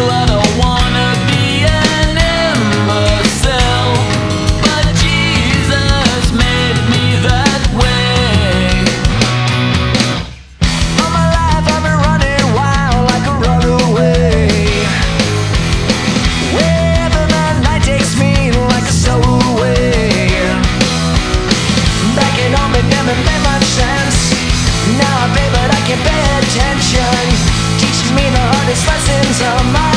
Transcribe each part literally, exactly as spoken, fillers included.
I don't wanna be an imbecile, but Jesus made me that way. All my life I've been running wild like a runaway, wherever the night takes me like a stowaway. Back at home it never made much sense. Now I pay but I can't pay attention, teaching me the hardest lessons of my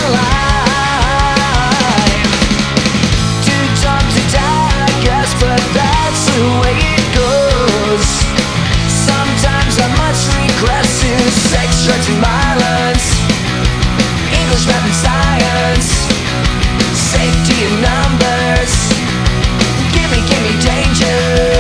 life. Too dumb to die, I guess, but that's the way it goes. Sometimes I must regress to sex, drugs and violence, English, math and science, safety in numbers. Gimme, gimme danger.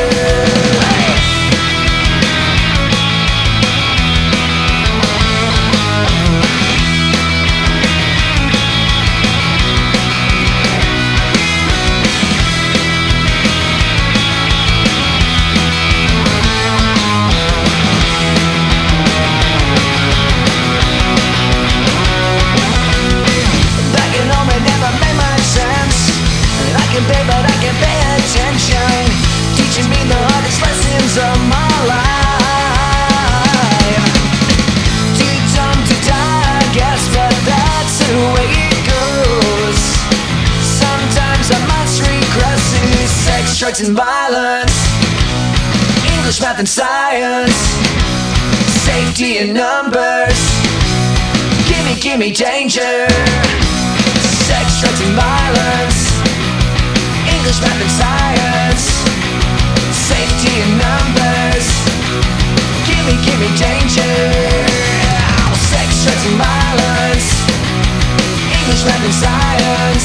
Pay, but I can't pay attention, teaching me the hardest lessons of my life. Too dumb to die, I guess, but that's the way it goes. Sometimes I must regress to sex, drugs and violence, English, math and science, safety in numbers. Gimme, gimme danger. Sex, drugs and violence, English, math and science, safety in numbers. Gimme, gimme danger. Sex, drugs and violence, English, math and science,